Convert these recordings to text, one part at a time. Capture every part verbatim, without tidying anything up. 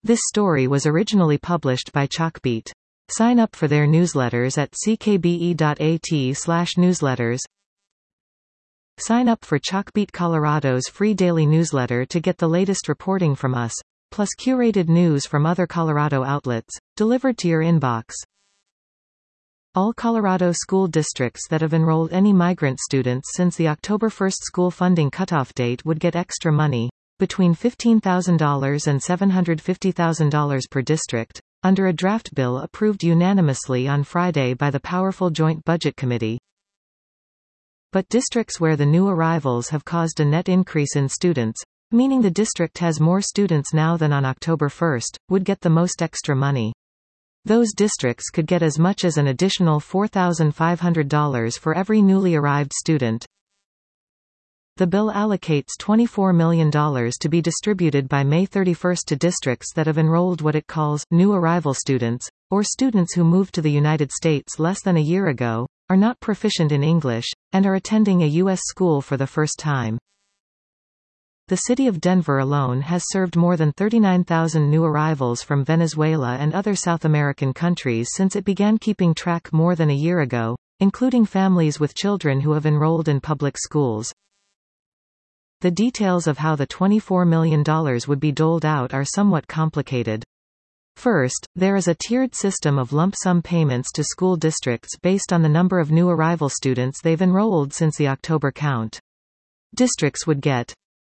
This story was originally published by Chalkbeat. Sign up for their newsletters at c k b e dot a t slash newsletters. Sign up for Chalkbeat Colorado's free daily newsletter to get the latest reporting from us, plus curated news from other Colorado outlets, delivered to your inbox. All Colorado school districts that have enrolled any migrant students since the October first school funding cutoff date would get extra money, between fifteen thousand dollars and seven hundred fifty thousand dollars per district, under a draft bill approved unanimously on Friday by the powerful Joint Budget Committee. But districts where the new arrivals have caused a net increase in students, meaning the district has more students now than on October first, would get the most extra money. Those districts could get as much as an additional four thousand five hundred dollars for every newly arrived student. The bill allocates twenty-four million dollars to be distributed by May thirty-first to districts that have enrolled what it calls new arrival students, or students who moved to the United States less than a year ago, are not proficient in English, and are attending a U S school for the first time. The city of Denver alone has served more than thirty-nine thousand new arrivals from Venezuela and other South American countries since it began keeping track more than a year ago, including families with children who have enrolled in public schools. The details of how the twenty-four million dollars would be doled out are somewhat complicated. First, there is a tiered system of lump sum payments to school districts based on the number of new arrival students they've enrolled since the October count. Districts would get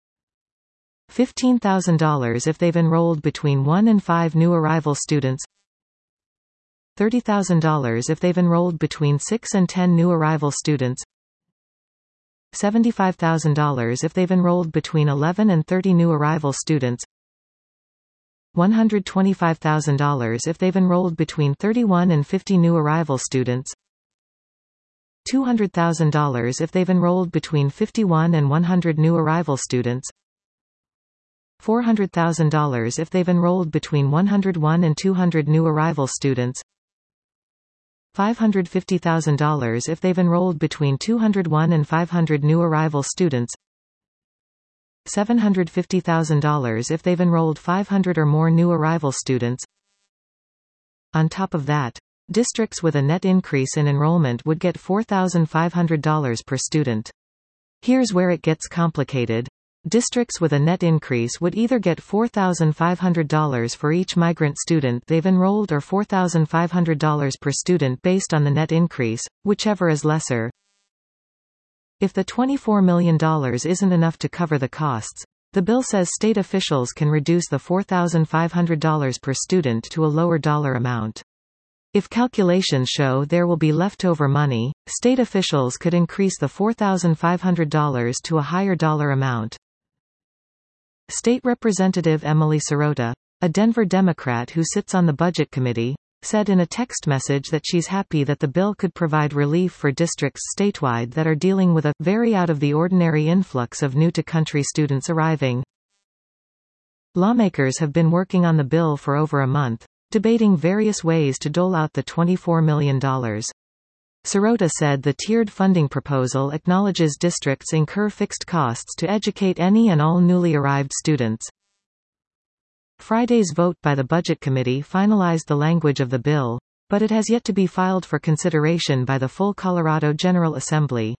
fifteen thousand dollars if they've enrolled between one and five new arrival students, thirty thousand dollars if they've enrolled between six and ten new arrival students, seventy-five thousand dollars if they've enrolled between eleven and thirty new arrival students, one hundred twenty-five thousand dollars if they've enrolled between thirty-one and fifty new arrival students, two hundred thousand dollars if they've enrolled between fifty-one and one hundred new arrival students, four hundred thousand dollars if they've enrolled between one hundred one and two hundred new arrival students, five hundred fifty thousand dollars if they've enrolled between two hundred one and five hundred new arrival students, seven hundred fifty thousand dollars if they've enrolled five hundred or more new arrival students. On top of that, districts with a net increase in enrollment would get four thousand five hundred dollars per student. Here's where it gets complicated. Districts with a net increase would either get four thousand five hundred dollars for each migrant student they've enrolled or four thousand five hundred dollars per student based on the net increase, whichever is lesser. If the twenty-four million dollars isn't enough to cover the costs, the bill says state officials can reduce the four thousand five hundred dollars per student to a lower dollar amount. If calculations show there will be leftover money, state officials could increase the four thousand five hundred dollars to a higher dollar amount. State Representative Emily Sirota, a Denver Democrat who sits on the Budget Committee, said in a text message that she's happy that the bill could provide relief for districts statewide that are dealing with a very out-of-the-ordinary influx of new-to-country students arriving. Lawmakers have been working on the bill for over a month, debating various ways to dole out the twenty-four million dollars. Sirota said the tiered funding proposal acknowledges districts incur fixed costs to educate any and all newly arrived students. Friday's vote by the Budget Committee finalized the language of the bill, but it has yet to be filed for consideration by the full Colorado General Assembly.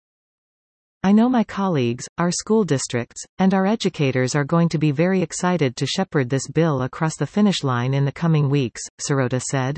I know my colleagues, our school districts, and our educators are going to be very excited to shepherd this bill across the finish line in the coming weeks, Sirota said.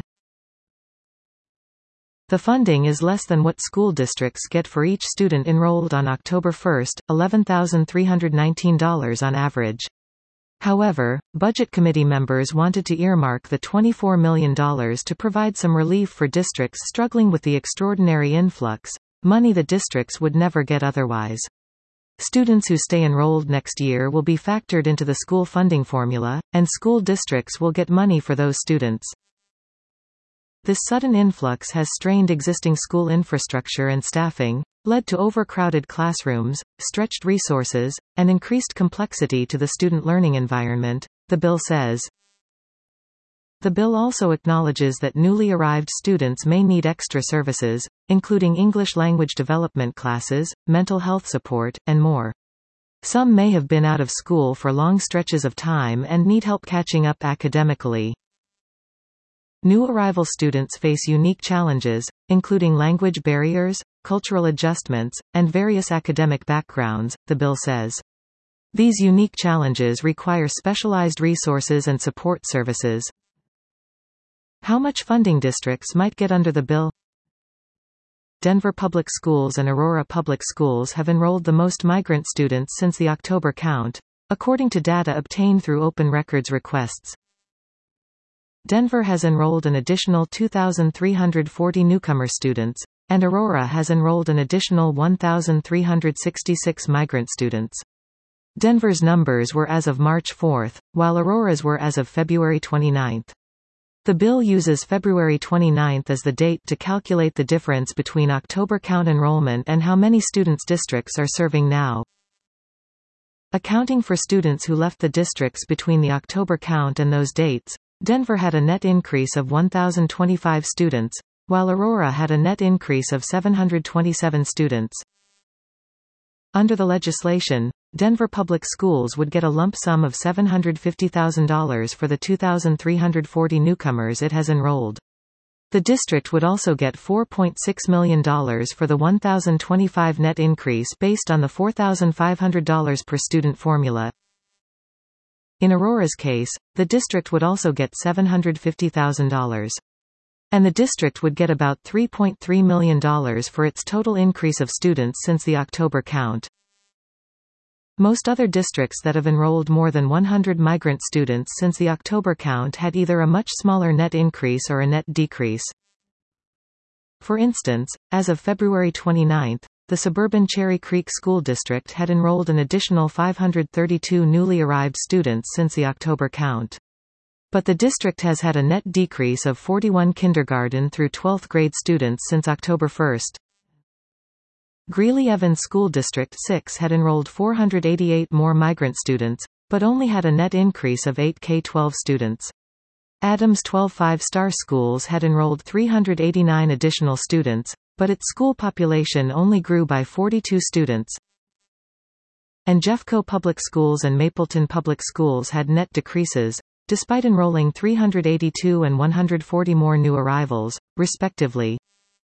The funding is less than what school districts get for each student enrolled on October first, eleven thousand three hundred nineteen dollars on average. However, Budget Committee members wanted to earmark the twenty-four million dollars to provide some relief for districts struggling with the extraordinary influx, money the districts would never get otherwise. Students who stay enrolled next year will be factored into the school funding formula, and school districts will get money for those students. This sudden influx has strained existing school infrastructure and staffing, led to overcrowded classrooms, stretched resources, and increased complexity to the student learning environment, the bill says. The bill also acknowledges that newly arrived students may need extra services, including English language development classes, mental health support, and more. Some may have been out of school for long stretches of time and need help catching up academically. New arrival students face unique challenges, including language barriers, cultural adjustments, and various academic backgrounds, the bill says. These unique challenges require specialized resources and support services. How much funding districts might get under the bill? Denver Public Schools and Aurora Public Schools have enrolled the most migrant students since the October count, according to data obtained through open records requests. Denver has enrolled an additional two thousand three hundred forty newcomer students, and Aurora has enrolled an additional one thousand three hundred sixty-six migrant students. Denver's numbers were as of March fourth, while Aurora's were as of February twenty-ninth. The bill uses February twenty-ninth as the date to calculate the difference between October count enrollment and how many students districts are serving now. Accounting for students who left the districts between the October count and those dates, Denver had a net increase of one thousand twenty-five students, while Aurora had a net increase of seven hundred twenty-seven students. Under the legislation, Denver Public Schools would get a lump sum of seven hundred fifty thousand dollars for the two thousand three hundred forty newcomers it has enrolled. The district would also get four point six million dollars for the one thousand twenty-five net increase based on the four thousand five hundred dollars per student formula. In Aurora's case, the district would also get seven hundred fifty thousand dollars. And the district would get about three point three million dollars for its total increase of students since the October count. Most other districts that have enrolled more than one hundred migrant students since the October count had either a much smaller net increase or a net decrease. For instance, as of February twenty-ninth, the suburban Cherry Creek School District had enrolled an additional five hundred thirty-two newly arrived students since the October count. But the district has had a net decrease of forty-one kindergarten through twelfth grade students since October first. Greeley-Evans School District six had enrolled four hundred eighty-eight more migrant students, but only had a net increase of eight K twelve students. Adams' twelve five-star schools had enrolled three hundred eighty-nine additional students, but its school population only grew by forty-two students. And Jeffco Public Schools and Mapleton Public Schools had net decreases, despite enrolling three hundred eighty-two and one hundred forty more new arrivals, respectively.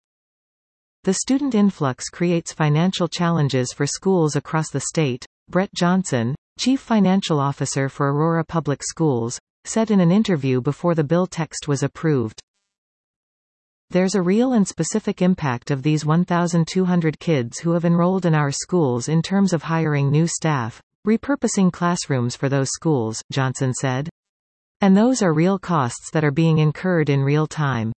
The student influx creates financial challenges for schools across the state, Brett Johnson, Chief Financial Officer for Aurora Public Schools, said in an interview before the bill text was approved. There's a real and specific impact of these one thousand two hundred kids who have enrolled in our schools in terms of hiring new staff, repurposing classrooms for those schools, Johnson said. And those are real costs that are being incurred in real time.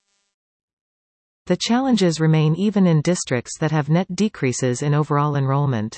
The challenges remain even in districts that have net decreases in overall enrollment.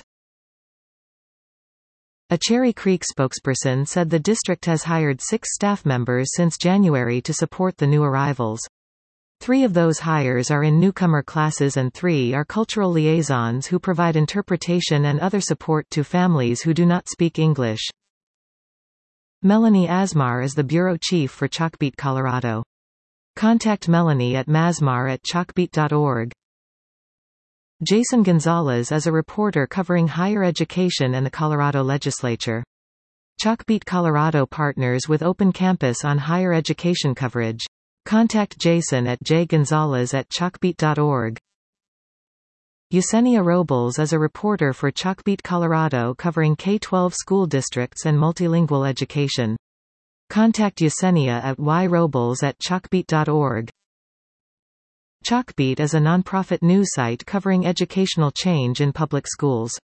A Cherry Creek spokesperson said the district has hired six staff members since January to support the new arrivals. Three of those hires are in newcomer classes and three are cultural liaisons who provide interpretation and other support to families who do not speak English. Melanie Asmar is the bureau chief for Chalkbeat Colorado. Contact Melanie at masmar at chalkbeat dot org. Jason Gonzalez is a reporter covering higher education and the Colorado legislature. Chalkbeat Colorado partners with Open Campus on higher education coverage. Contact Jason at j gonzalez at chalkbeat dot org. Yesenia Robles is a reporter for Chalkbeat Colorado covering K twelve school districts and multilingual education. Contact Yesenia at y robles at chalkbeat dot org. Chalkbeat is a nonprofit news site covering educational change in public schools.